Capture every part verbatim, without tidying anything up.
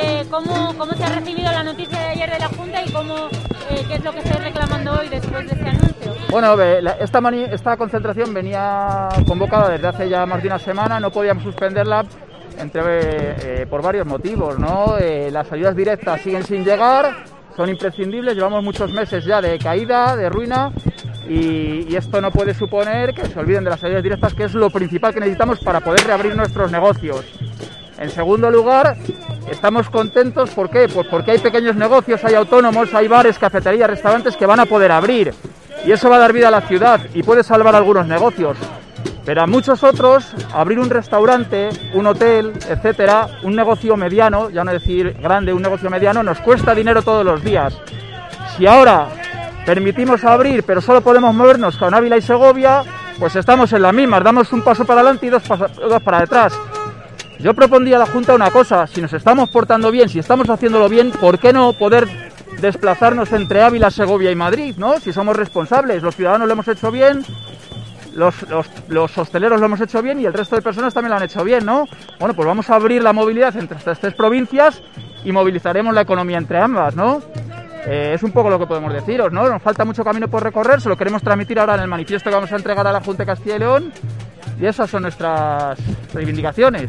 eh, ¿cómo, ¿cómo se ha recibido la noticia de ayer de la Junta y cómo, eh, qué es lo que estáis reclamando hoy después de este anuncio? Bueno, esta, mani esta concentración venía convocada desde hace ya más de una semana, no podíamos suspenderla entre, eh, por varios motivos, ¿no? Eh, las ayudas directas siguen sin llegar, son imprescindibles, llevamos muchos meses ya de caída, de ruina, y, y esto no puede suponer que se olviden de las ayudas directas, que es lo principal que necesitamos para poder reabrir nuestros negocios. En segundo lugar, estamos contentos, ¿por qué? Pues porque hay pequeños negocios, hay autónomos, hay bares, cafeterías, restaurantes que van a poder abrir, y eso va a dar vida a la ciudad y puede salvar algunos negocios. Pero a muchos otros, abrir un restaurante, un hotel, etcétera, un negocio mediano, ya no decir grande, un negocio mediano, nos cuesta dinero todos los días. Si ahora permitimos abrir, pero solo podemos movernos con Ávila y Segovia, pues estamos en la misma, damos un paso para adelante y dos, dos para detrás. Yo propondría a la Junta una cosa, si nos estamos portando bien, si estamos haciéndolo bien, ¿por qué no poder desplazarnos entre Ávila, Segovia y Madrid, ¿no? Si somos responsables, los ciudadanos lo hemos hecho bien, Los, los, los hosteleros lo hemos hecho bien y el resto de personas también lo han hecho bien, ¿no? Bueno, pues vamos a abrir la movilidad entre estas tres provincias y movilizaremos la economía entre ambas, ¿no? Eh, es un poco lo que podemos deciros, ¿no? Nos falta mucho camino por recorrer, se lo queremos transmitir ahora en el manifiesto que vamos a entregar a la Junta de Castilla y León, y esas son nuestras reivindicaciones.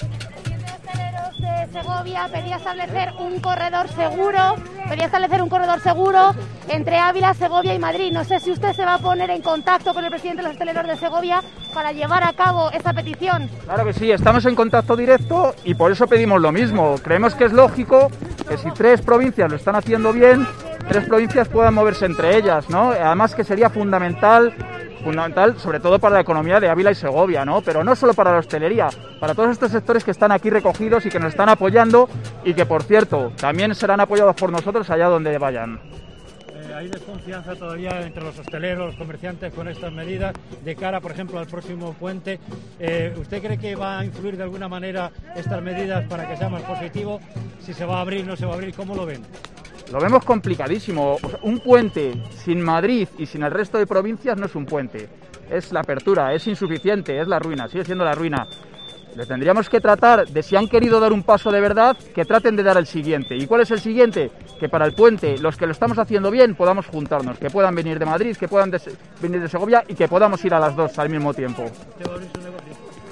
Segovia pedía establecer un corredor seguro, pedía establecer un corredor seguro entre Ávila, Segovia y Madrid. No sé si usted se va a poner en contacto con el presidente de los hosteleros de Segovia para llevar a cabo esta petición. Claro que sí, estamos en contacto directo y por eso pedimos lo mismo. Creemos que es lógico que si tres provincias lo están haciendo bien, tres provincias puedan moverse entre ellas, ¿no? Además que sería fundamental fundamental sobre todo para la economía de Ávila y Segovia, ¿no? Pero no solo para la hostelería, para todos estos sectores que están aquí recogidos y que nos están apoyando y que, por cierto, también serán apoyados por nosotros allá donde vayan. Eh, ¿Hay desconfianza todavía entre los hosteleros, los comerciantes con estas medidas de cara, por ejemplo, al próximo puente? Eh, ¿Usted cree que va a influir de alguna manera estas medidas para que sea más positivo? Si se va a abrir, no se va a abrir, ¿cómo lo ven? Lo vemos complicadísimo. O sea, un puente sin Madrid y sin el resto de provincias no es un puente. Es la apertura, es insuficiente, es la ruina, sigue siendo la ruina. Le tendríamos que tratar de, si han querido dar un paso de verdad, que traten de dar el siguiente. ¿Y cuál es el siguiente? Que para el puente, los que lo estamos haciendo bien, podamos juntarnos, que puedan venir de Madrid, que puedan de, venir de Segovia y que podamos ir a las dos al mismo tiempo. ¿Usted va a abrir su negocio?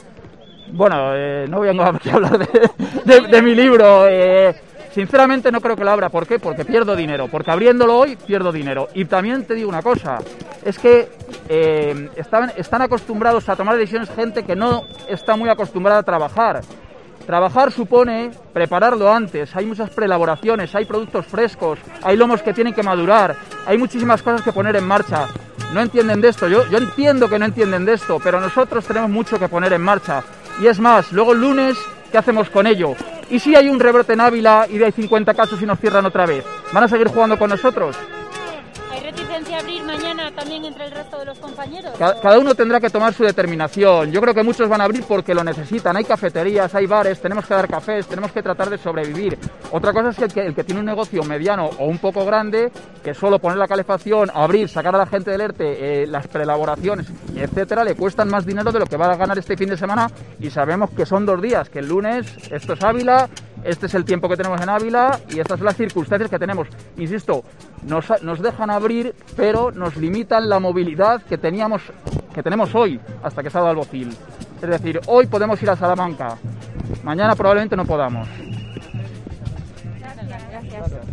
Bueno, eh, no vengo aquí a hablar de, de, de mi libro. Eh, Sinceramente no creo que lo abra. ¿Por qué? Porque pierdo dinero. Porque abriéndolo hoy pierdo dinero. Y también te digo una cosa. Es que eh, están, están acostumbrados a tomar decisiones gente que no está muy acostumbrada a trabajar. Trabajar supone prepararlo antes. Hay muchas preelaboraciones, hay productos frescos, hay lomos que tienen que madurar, hay muchísimas cosas que poner en marcha. No entienden de esto. Yo, yo entiendo que no entienden de esto, pero nosotros tenemos mucho que poner en marcha. Y es más, luego el lunes, ¿qué hacemos con ello? ¿Y si hay un rebrote en Ávila y hay cincuenta casos y nos cierran otra vez? ¿Van a seguir jugando con nosotros? ¿Hay reticencia a abrir mañana también entre el resto de los compañeros? Cada, cada uno tendrá que tomar su determinación. Yo creo que muchos van a abrir porque lo necesitan. Hay cafeterías, hay bares, tenemos que dar cafés, tenemos que tratar de sobrevivir. Otra cosa es que el que, el que tiene un negocio mediano o un poco grande, que solo poner la calefacción, abrir, sacar a la gente del ERTE, eh, las preelaboraciones, etcétera, le cuestan más dinero de lo que va a ganar este fin de semana, y sabemos que son dos días, que el lunes esto es Ávila, este es el tiempo que tenemos en Ávila y estas son las circunstancias que tenemos. Insisto, nos, nos dejan abrir, pero nos limitan la movilidad que teníamos, que tenemos hoy hasta que salga Albocil. Es decir, hoy podemos ir a Salamanca, mañana probablemente no podamos. Gracias.